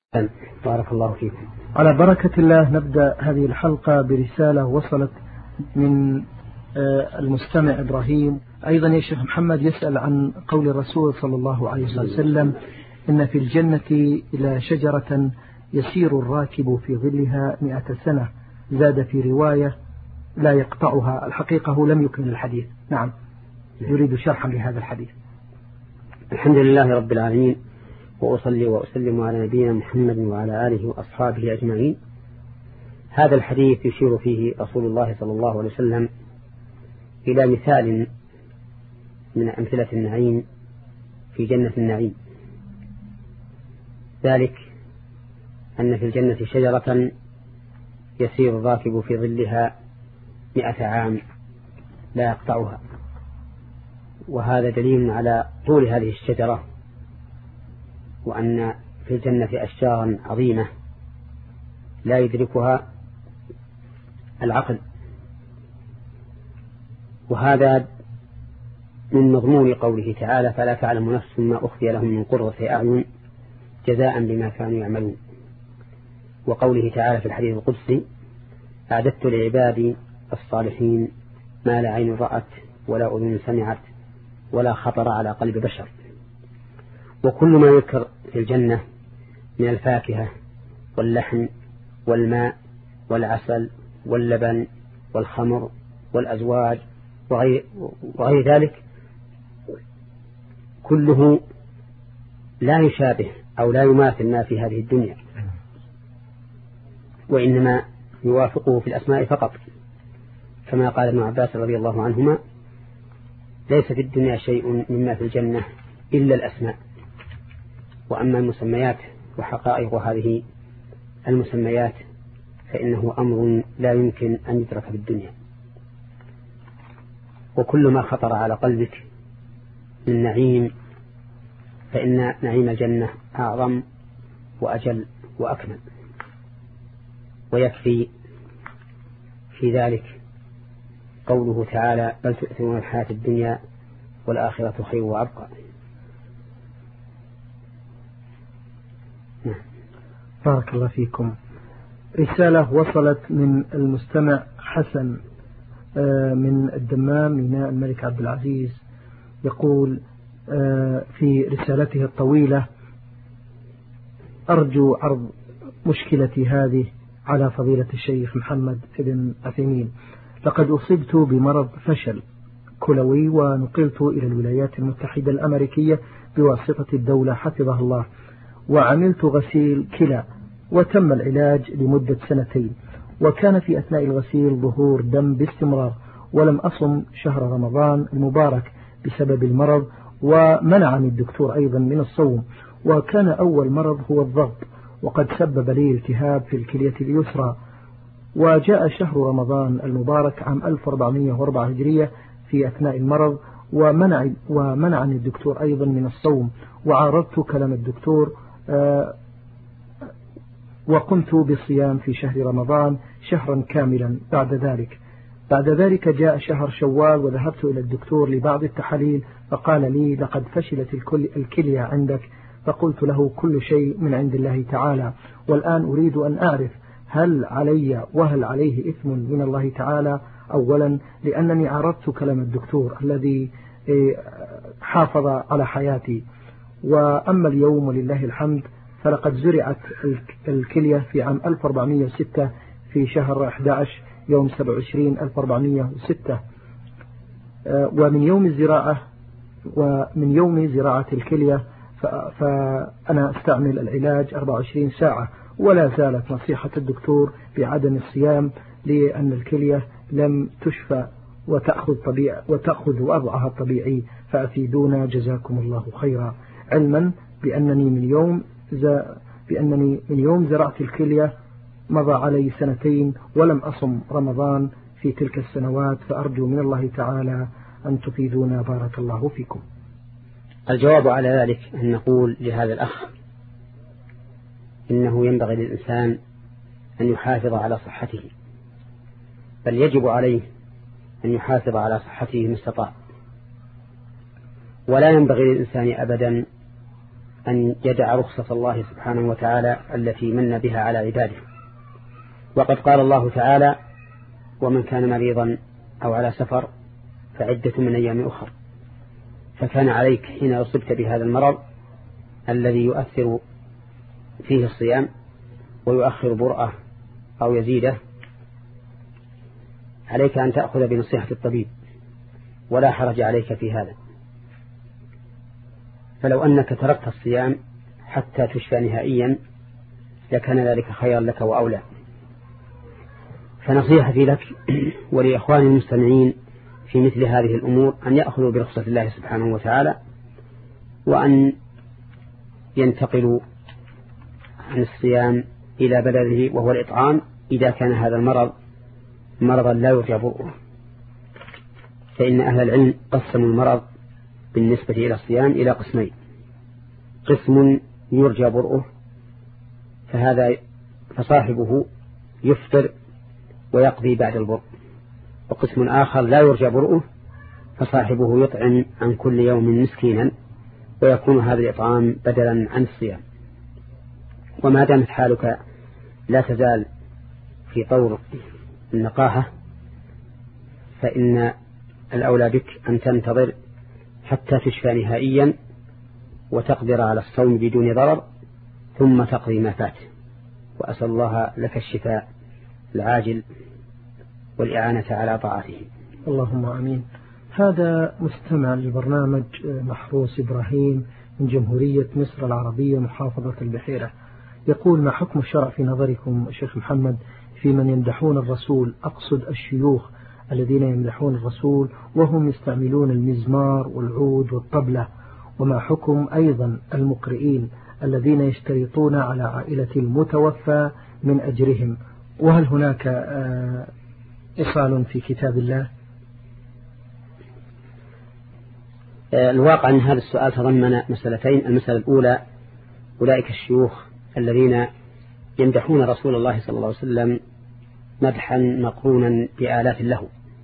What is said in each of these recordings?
بارك الله فيكم. على بركة الله نبدأ هذه الحلقة برسالة وصلت من المستمع إبراهيم. أيضا يا شيخ محمد يسأل عن قول الرسول صلى الله عليه وسلم: إن في الجنة إلى شجرة يسير الراكب في ظلها 100 سنة. زاد في رواية: لا يقطعها. الحقيقة هو لم يكمل الحديث. نعم، يريد شرحا لهذا الحديث. الحمد لله رب العالمين، وأصلي وأسلم على نبينا محمد وعلى آله وأصحابه أجمعين. هذا الحديث يشير فيه رسول الله صلى الله عليه وسلم إلى مثال من أمثلة النعيم في جنة النعيم، ذلك أن في الجنة شجرة يسير الراكب في ظلها 100 عام لا يقطعها، وهذا دليل على طول هذه الشجرة، وأن في الجنة أشجارا عظيمة لا يدركها العقل. وهذا من مضمون قوله تعالى: فلا تعلم نفس ما أخفي لهم من قرة أعين جزاء بما كانوا يعملون. وقوله تعالى في الحديث القدسي: أعددت لعبادي الصالحين ما لا عين رأت ولا أذن سمعت ولا خطر على قلب بشر. وكل ما يذكر في الجنة من الفاكهة واللحم والماء والعسل واللبن والخمر والأزواج وغير ذلك كله لا يشابه أو لا يماثل ما في هذه الدنيا، وإنما يوافقه في الأسماء فقط، كما قال ابن عباس رضي الله عنهما: ليس في الدنيا شيء مما في الجنة إلا الأسماء، وأما المسميات وحقائق هذه المسميات فإنه أمر لا يمكن أن يدرك في الدنيا. وكل ما خطر على قلبك من نعيم فإن نعيم الجنة أعظم وأجل وأكمل، ويكفي في ذلك قوله تعالى: بل تؤثرون الحياة الدنيا والآخرة خير وأبقى. بارك الله فيكم. رسالة وصلت من المستمع حسن من الدمام ميناء الملك عبد العزيز، يقول في رسالته الطويلة: أرجو عرض مشكلتي هذه على فضيلة الشيخ محمد بن عثيمين. لقد أصبت بمرض فشل كلوي ونقلت إلى الولايات المتحدة الأمريكية بواسطة الدولة حفظها الله، وعملت غسيل كلى وتم العلاج لمدة 2 سنين، وكان في أثناء الغسيل ظهور دم باستمرار، ولم أصم شهر رمضان المبارك بسبب المرض، ومنعني الدكتور أيضا من الصوم. وكان أول مرض هو الضغط، وقد سبب لي التهاب في الكلية اليسرى. وجاء شهر رمضان المبارك عام 1404 هجرية في أثناء المرض، ومنعني الدكتور أيضا من الصوم، وعارضت كلام الدكتور وقمت بالصيام في شهر رمضان شهرا كاملا. بعد ذلك جاء شهر شوال، وذهبت إلى الدكتور لبعض التحاليل، فقال لي: لقد فشلت الكلية عندك. فقلت له: كل شيء من عند الله تعالى، والآن أريد أن أعرف هل علي وهل عليه إثم من الله تعالى؟ أولا لأنني عرضت كلام الدكتور الذي حافظ على حياتي، وأما اليوم ولله الحمد فلقد زرعت الكلية في عام 1406 في شهر 11 يوم 27 1406، ومن يوم زراعة الكلية فأنا أستعمل العلاج 24 ساعة، ولا زالت نصيحة الدكتور بعدم الصيام لأن الكلية لم تشفى وتأخذ وضعها الطبيعي، فأفيدونا جزاكم الله خيرا. علما بأنني من يوم زرعت الكلية مضى علي 2 سنين ولم أصم رمضان في تلك السنوات، فأرجو من الله تعالى أن تفيدونا. بارك الله فيكم. الجواب على ذلك أن نقول لهذا الأخ: إنه ينبغي للإنسان أن يحافظ على صحته، بل يجب عليه أن يحافظ على صحته ما استطاع، ولا ينبغي للإنسان أبدا أن يدع رخصة الله سبحانه وتعالى التي من بها على عباده. وقد قال الله تعالى: ومن كان مريضا أو على سفر فعدة من أيام أخر. فكان عليك حين أصبت بهذا المرض الذي يؤثر فيه الصيام ويؤخر برأة أو يزيده، عليك أن تأخذ بنصيحة الطبيب، ولا حرج عليك في هذا. فلو أنك تركت الصيام حتى تشفى نهائيا لكان ذلك خيرا لك وأولى. فنصيحتي لك ولإخوان المستمعين في مثل هذه الأمور أن يأخذوا برخصة الله سبحانه وتعالى، وأن ينتقلوا عن الصيام إلى بدله وهو الإطعام إذا كان هذا المرض مرضا لا يرجى برؤه. فإن أهل العلم قسموا المرض بالنسبة إلى الصيام إلى قسمين: قسم يرجى برؤه فصاحبه يفطر ويقضي بعد البرء، وقسم آخر لا يرجى برؤه فصاحبه يطعم عن كل يوم مسكينا، ويكون هذا الإطعام بدلا عن الصيام. وما دامت حالك لا تزال في طور النقاهة فإن الأولى بك أن تنتظر حتى تشفى نهائيا وتقدر على الصوم بدون ضرر، ثم تقضي ما فات. وأسأل الله لك الشفاء العاجل والإعانة على طاعته. اللهم آمين. هذا مستمع لبرنامج محروس إبراهيم من جمهورية مصر العربية محافظة البحيرة، يقول: ما حكم الشرع في نظركم شيخ محمد في من يمدحون الرسول، أقصد الشيوخ الذين يمدحون الرسول وهم يستعملون المزمار والعود والطبلة؟ وما حكم أيضا المقرئين الذين يشترطون على عائلة المتوفى من أجرهم؟ وهل هناك إصال في كتاب الله؟ الواقع أن هذا السؤال تضمن مسألتين. المسألة الأولى: أولئك الشيوخ الذين يمدحون رسول الله صلى الله عليه وسلم مدحا مقرونا بآلات له.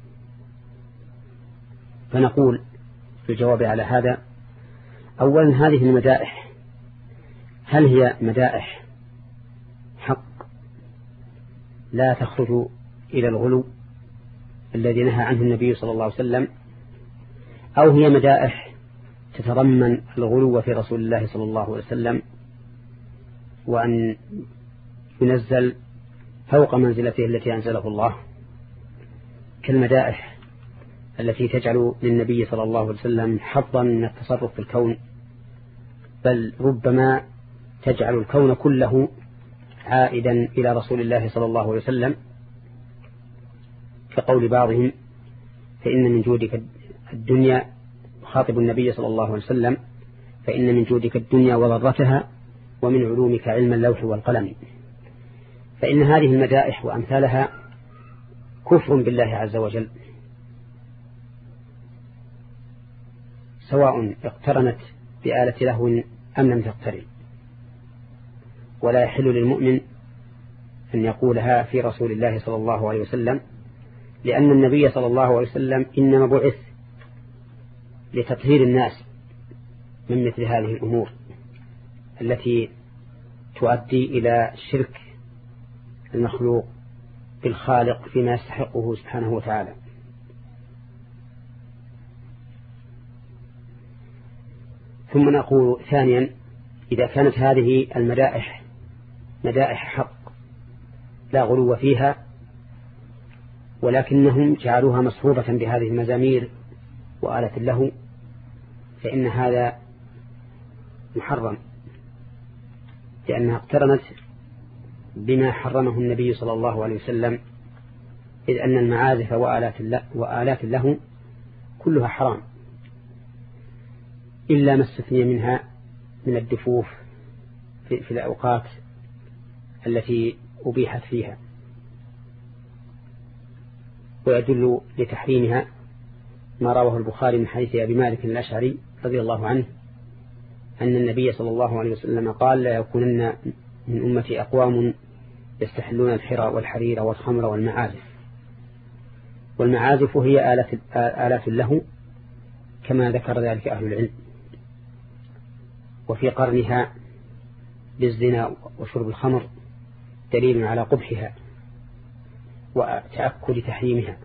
فنقول في الجواب على هذا: أولا، هذه المدائح هل هي مدائح حق لا تخرج إلى الغلو الذي نهى عنه النبي صلى الله عليه وسلم، أو هي مدائح تتضمن الغلو في رسول الله صلى الله عليه وسلم وأن ينزل فوق منزلته التي أنزله الله، كالمدائح التي تجعل للنبي صلى الله عليه وسلم حظا من التصرف في الكون، بل ربما تجعل الكون كله عائدا إلى رسول الله صلى الله عليه وسلم، كقول بعضهم: فإن من جودك الدنيا، خاطب النبي صلى الله عليه وسلم: فإن من جودك الدنيا وضرتها، ومن علومك علم اللوح والقلم. فإن هذه المدائح وأمثالها كفر بالله عز وجل، سواء اقترنت بآلة لهو أم لم تقترن، ولا يحل للمؤمن أن يقولها في رسول الله صلى الله عليه وسلم، لأن النبي صلى الله عليه وسلم إنما بعث لتطهير الناس من مثل هذه الأمور التي تؤدي إلى شرك المخلوق بالخالق فيما يستحقه سبحانه وتعالى. ثم نقول ثانيا: إذا كانت هذه المدائح مدائح حق لا غلو فيها، ولكنهم جعلوها مصحوبة بهذه المزامير وآلة له، فإن هذا محرم، لأنها اقترنت بما حرمه النبي صلى الله عليه وسلم، إذ أن المعازف وآلات له كلها حرام إلا ما استثني منها من الدفوف في الأوقات التي أبيحت فيها. ويدل لتحريمها ما رواه البخاري من حديث أبي مالك الأشعري رضي الله عنه أن النبي صلى الله عليه وسلم قال: لا يكونن من أمتي أقوام يستحلون الحرى والحرير والخمر والمعازف. والمعازف هي آلات له كما ذكر ذلك أهل العلم. وفي قرنها بالزنا وشرب الخمر دليل على قبحها وتأكد تحريمها.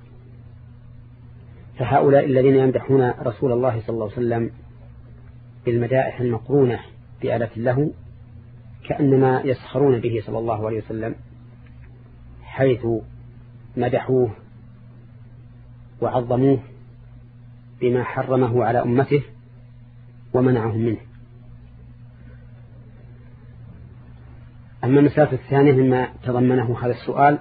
فهؤلاء الذين يمدحون رسول الله صلى الله عليه وسلم بالمدائح المقرونة بآلة له كأنما يسخرون به صلى الله عليه وسلم، حيث مدحوه وعظموه بما حرمه على أمته ومنعهم منه. أما المسألة الثانية مما تضمنه هذا السؤال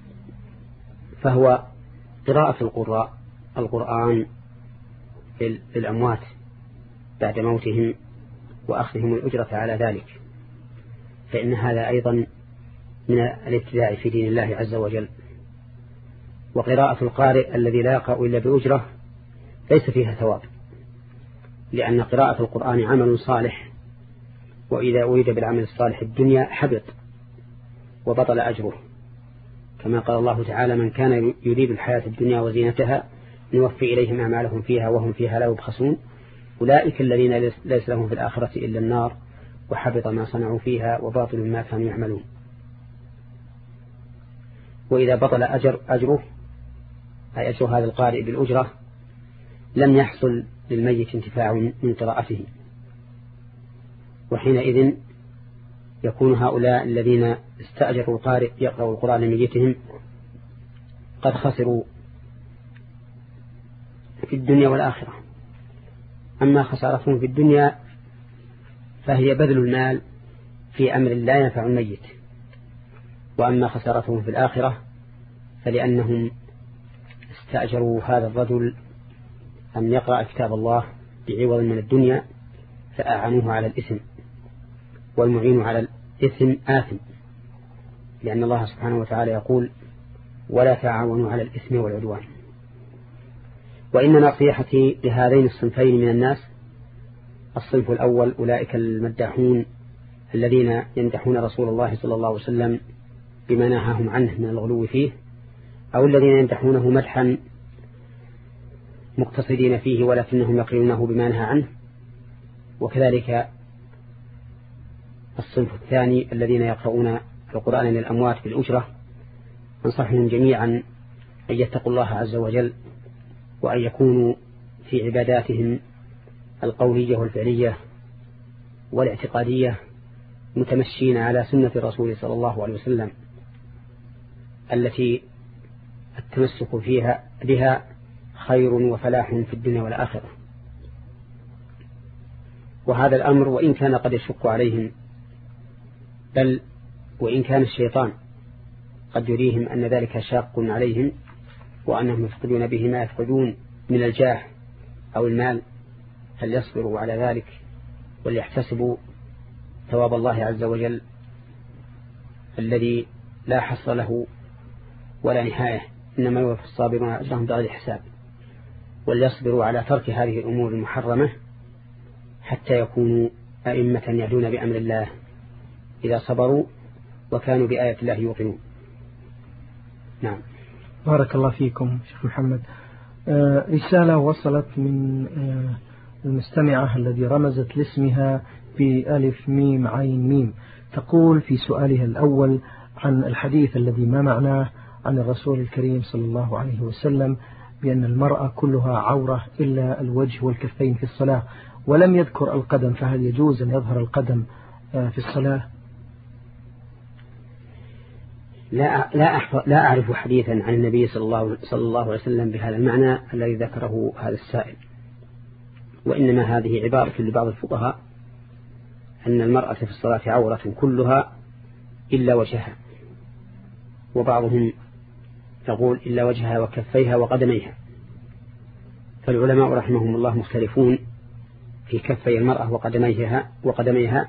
فهو قراءة القرآن للأموات بعد موتهم وأخذهم الأجرة على ذلك، فإن هذا أيضا من الابتداع في دين الله عز وجل. وقراءة القارئ الذي لا يقرأ إلا بأجرة ليس فيها ثواب، لأن قراءة القرآن عمل صالح، وإذا أريد بالعمل الصالح الدنيا حبط وبطل أجره، كما قال الله تعالى: من كان يريد الحياة الدنيا وزينتها نوفي إليهم أعمالهم فيها وهم فيها لا يبخسون أولئك الذين ليس لهم في الآخرة إلا النار وحبط ما صنعوا فيها وباطل ما كانوا يعملون. وإذا بطل أجره أي أجر هذا القارئ بالأجرة لم يحصل للميت انتفاع من قراءته، وحينئذ يكون هؤلاء الذين استأجروا القارئ يقرأ القرآن لميتهم قد خسروا في الدنيا والآخرة. أما خسارتهم في الدنيا فهي بذل المال في أمر لا ينفع الميت، وأما خسارتهم في الآخرة فلأنهم استأجروا هذا الرجل أن يقرأ كتاب الله بعوض من الدنيا فأعانوه على الإثم، والمعين على الإثم آثم، لأن الله سبحانه وتعالى يقول: ولا تعاونوا على الإثم والعدوان. وإن نصيحتي لهذين الصنفين من الناس: الصنف الأول أولئك المداحون الذين يمدحون رسول الله صلى الله عليه وسلم بما نهاهم عنه من الغلو فيه، أو الذين يمدحونه مدحا مقتصدين فيه ولكنهم يقرونه بما نهى عنه. وكذلك الصنف الثاني الذين يقرؤون القرآن للأموات بالأجرة، أنصحهم جميعا أن يتقوا الله عز وجل، وأن يكونوا في عباداتهم القولية والفعلية والاعتقادية متمشين على سنة الرسول صلى الله عليه وسلم التي التمسك بها خير وفلاح في الدنيا والآخرة. وهذا الأمر وإن كان قد يشق عليهم، بل وإن كان الشيطان قد يريهم أن ذلك شاق عليهم وأنهم يفقدون به ما يفقدون من الجاه أو المال، فليصبروا على ذلك وليحتسبوا ثواب الله عز وجل الذي لا حصر له ولا نهاية، إنما يوفى الصابرون أجرهم بغير حساب. وليصبروا على ترك هذه الأمور المحرمة حتى يكونوا أئمة يهدون بأمر الله إذا صبروا وكانوا بآية الله يوقنون. نعم. بارك الله فيكم شيخ محمد. رسالة وصلت من المستمعة الذي رمزت لاسمها بألف ميم عين ميم، تقول في سؤالها الأول عن الحديث الذي ما معناه عن الرسول الكريم صلى الله عليه وسلم بأن المرأة كلها عورة إلا الوجه والكفين في الصلاة، ولم يذكر القدم، فهل يجوز أن يظهر القدم في الصلاة؟ لا أعرف حديثا عن النبي صلى الله عليه وسلم بهذا المعنى الذي ذكره هذا السائل، وإنما هذه عبارة لبعض الفقهاء أن المرأة في الصلاة عورة كلها إلا وجهها، وبعضهم يقول إلا وجهها وكفيها وقدميها. فالعلماء رحمهم الله مختلفون في كفي المرأة وقدميها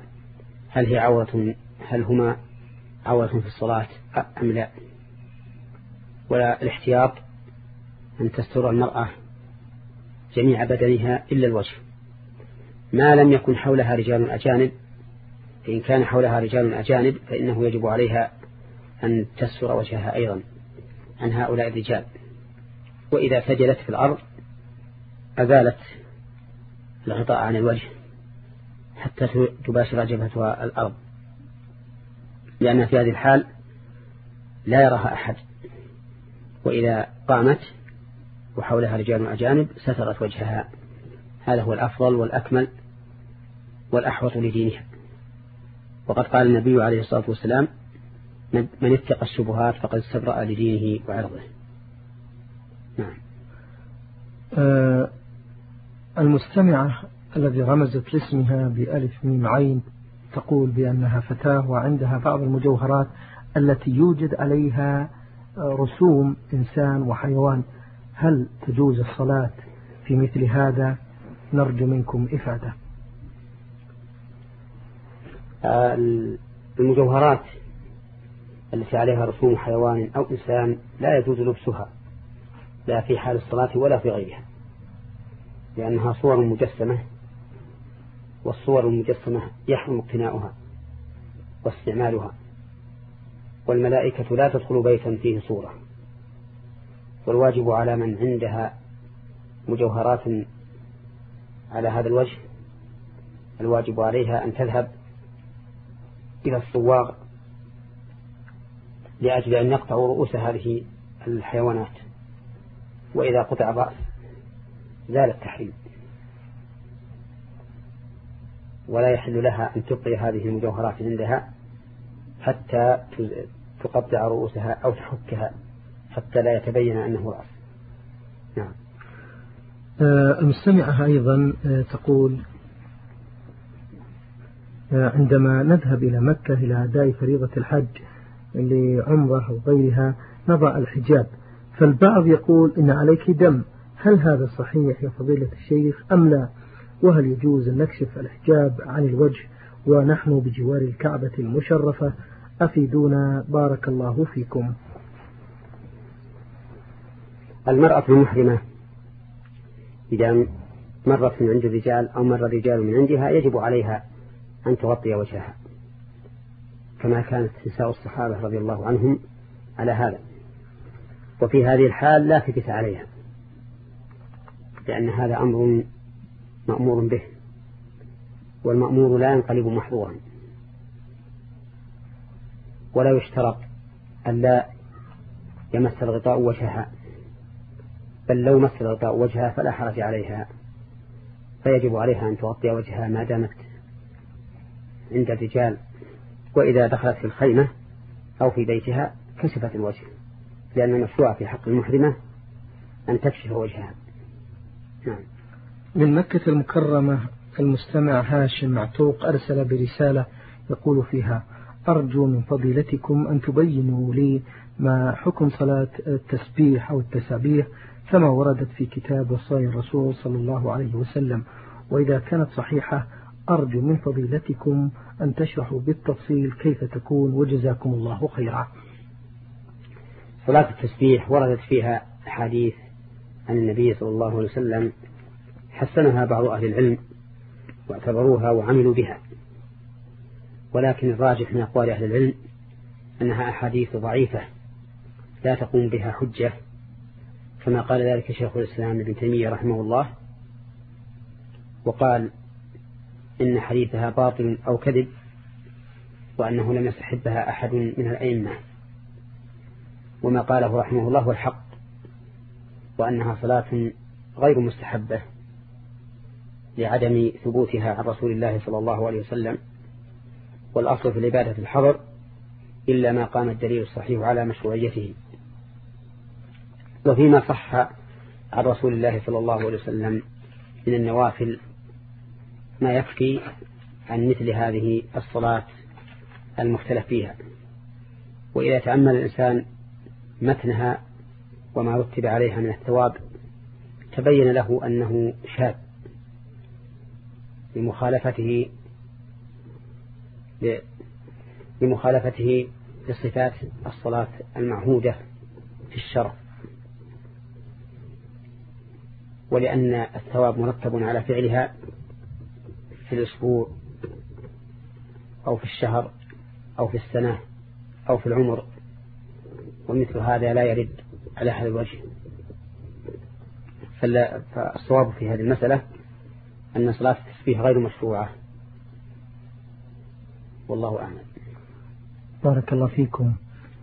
هل هما عورة في الصلاة أم لا. ولا الاحتياط أن تستر المرأة جميع بدنها إلا الوجه، ما لم يكن حولها رجال أجانب. فإن كان حولها رجال أجانب فإنه يجب عليها أن تستر وجهها أيضا عن هؤلاء الرجال. وإذا سجلت في الأرض أزالت الغطاء عن الوجه حتى تباشر جبهتها الأرض، لأن في هذه الحال لا يراها أحد، وإذا قامت وحولها رجال أجانب سترت وجهها. هذا هو الأفضل والأكمل والأحوط لدينها. وقد قال النبي عليه الصلاة والسلام: من اتقى الشبهات فقد استبرأ لدينه وعرضه. نعم. المستمعة الذي رمزت لاسمها بألف ميم عين تقول بأنها فتاة وعندها بعض المجوهرات التي يوجد عليها رسوم إنسان وحيوان، هل تجوز الصلاة في مثل هذا؟ نرجو منكم إفادة. المجوهرات التي عليها رسوم حيوان أو إنسان لا يجوز لبسها، لا في حال الصلاة ولا في غيرها، لأنها صور مجسمة، والصور المجسمة يحرم اقتناؤها واستعمالها، والملائكة لا تدخل بيتا فيه صورة. والواجب على من عندها مجوهرات على هذا الوجه، الواجب عليها أن تذهب إلى الصواغ لأجل أن يقطعوا رؤوس هذه الحيوانات، وإذا قطع الرأس زال التحريم، ولا يحل لها أن تبقي هذه المجوهرات عندها حتى تقطع رؤوسها أو تحكها حتى لا يتبين أنه رأس. نعم. المستمعة أيضا تقول: عندما نذهب إلى مكة إلى أداء فريضة الحج لعمرة أو غيرها نضع الحجاب، فالبعض يقول إن عليك دم، هل هذا صحيح يا فضيلة الشيخ أم لا؟ وهل يجوز أن نكشف الحجاب عن الوجه ونحن بجوار الكعبة المشرفة؟ أفيدونا بارك الله فيكم. المرأة المحرمة إذا مرت من عند الرجال أو مر الرجال من عندها يجب عليها أن تغطي وجهها، كما كانت نساء الصحابة رضي الله عنهم على هذا. وفي هذه الحال لا فكس عليها، لأن هذا أمر مأمور به، والمأمور لا ينقلب محظورا. ولا يشترط أن لا يمس الغطاء وجهها، بل لو مس الغطاء وجهها فلا حرج عليها، فيجب عليها أن تغطي وجهها ما دامت عند الرجال. وإذا دخلت في الخيمة أو في بيتها كشفت الوجه، لأن المشروع في حق المحرمة أن تكشف وجهها. نعم. من مكة المكرمة المستمع هاشم معتوق أرسل برسالة يقول فيها: أرجو من فضيلتكم أن تبينوا لي ما حكم صلاة التسبيح أو التسابيح كما وردت في كتاب وصايا الرسول صلى الله عليه وسلم، وإذا كانت صحيحة أرجو من فضيلتكم أن تشرحوا بالتفصيل كيف تكون، وجزاكم الله خيرا. صلاة التسبيح وردت فيها حديث عن النبي صلى الله عليه وسلم حسنها بعض أهل العلم واعتبروها وعملوا بها، ولكن الراجح من أقوال أهل العلم أنها أحاديث ضعيفة لا تقوم بها حجة، كما قال ذلك شيخ الإسلام ابن تيمية رحمه الله، وقال إن حديثها باطل أو كذب، وأنه لم يستحبها أحد من الأئمة، وما قاله رحمه الله هو الحق، وأنها صلاة غير مستحبة لعدم ثبوتها عن رسول الله صلى الله عليه وسلم. والأصل في العبادة الحظر إلا ما قام الدليل الصحيح على مشروعيته. وفيما صح عن رسول الله صلى الله عليه وسلم من النوافل ما يكفي عن مثل هذه الصلاة المختلف فيها. وإذا تأمل الإنسان متنها وما رتب عليها من الثواب تبين له أنه شاذ لمخالفته لصفات الصلاة المعهودة في الشرع، ولأن الثواب مرتب على فعلها في الأسبوع أو في الشهر أو في السنة أو في العمر، ومثل هذا لا يرد على هذا الوجه. فالصواب في هذه المسألة أن صلاة التسبيح غير مشروعة والله أعلم. بارك الله فيكم.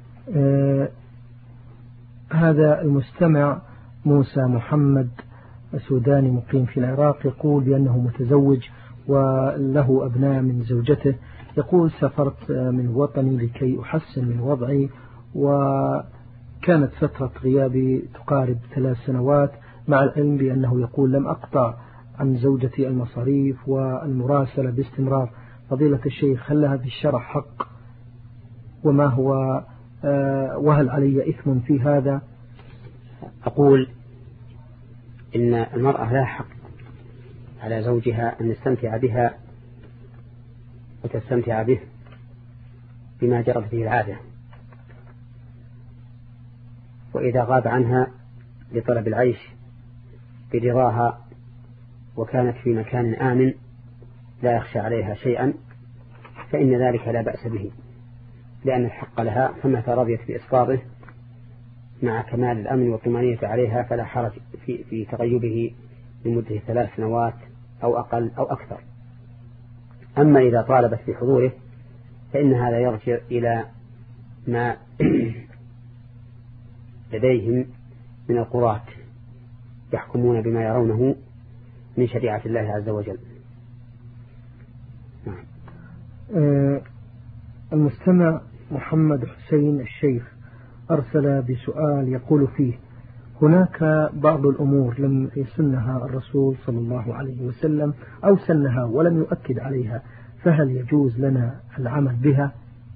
هذا المستمع موسى محمد سوداني مقيم في العراق يقول بأنه متزوج وله أبناء من زوجته. يقول سافرت من وطني لكي أحسن من وضعي، وكانت فترة غيابي تقارب 3 سنوات، مع العلم بأنه يقول لم أقطع عن زوجتي المصاريف والمراسلة باستمرار. فضيلة الشيخ، هل هذا الشرع حق؟ وما هو وهل علي إثم في هذا؟ أقول إن المرأة لا حق على زوجها أن يستمتع بها وتستمتع به بما جرت به العادة، وإذا غاب عنها لطلب العيش برضاها وكانت في مكان آمن لا يخشى عليها شيئا فإن ذلك لا بأس به، لأن الحق لها، فمتى رضيت بإسقاطه مع كمال الأمن والطمأنينة عليها فلا حرج في تغيبه لمدة 3 سنوات أو أقل أو أكثر. أما إذا طالبت بحضوره فإن هذا يرجع إلى ما لديهم من القضاة يحكمون بما يرونه من شريعة الله عز وجل. المستمع محمد حسين الشيخ أرسل بسؤال يقول فيه: هناك بعض الأمور لم يسنها الرسول صلى الله عليه وسلم أو سنها ولم يؤكد عليها، فهل يجوز لنا العمل بها؟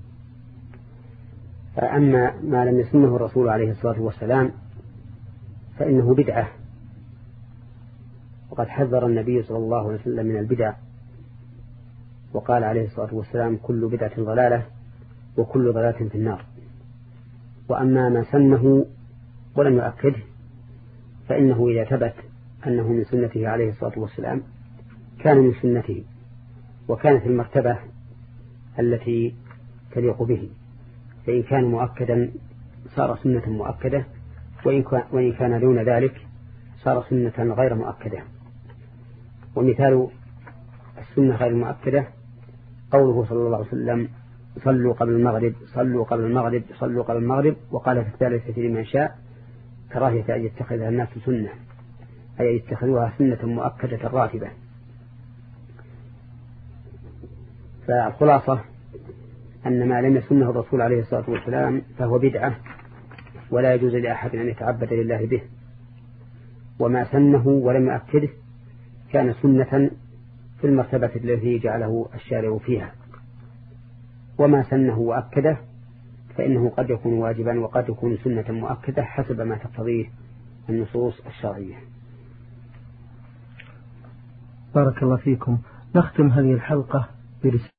أما ما لم يسنه الرسول عليه الصلاة والسلام فإنه بدعة، وقد حذر النبي صلى الله عليه وسلم من البدع، وقال عليه الصلاة والسلام: كل بدعة ضلالة وكل ضلالة في النار. وأما ما سنه ولم يؤكده فإنه إذا ثبت أنه من سنته عليه الصلاة والسلام كان من سنته، وكانت المرتبة التي تليق به، فإن كان مؤكدا صار سنة مؤكدة، وإن كان دون ذلك صار سنة غير مؤكدة. ومثال السنة غير المؤكدة قوله صلى الله عليه وسلم: صلوا قبل المغرب صلوا قبل المغرب صلوا قبل المغرب، وقال في الثالثة لمن شاء: كراهية أن يتخذها الناس سنة، أي يتخذوها سنة مؤكدة راتبة. فالخلاصة أن ما لم يسنه الرسول عليه الصلاة والسلام فهو بدعة ولا يجوز لأحد أن يتعبد لله به، وما سنه ولم يؤكده كان سنة في المرتبة التي جعله الشارع فيها، وما سنه وأكده فإنه قد يكون واجبا وقد يكون سنة مؤكدة حسب ما تقتضيه النصوص الشرعية. بارك الله فيكم. نختم هذه الحلقة برسالة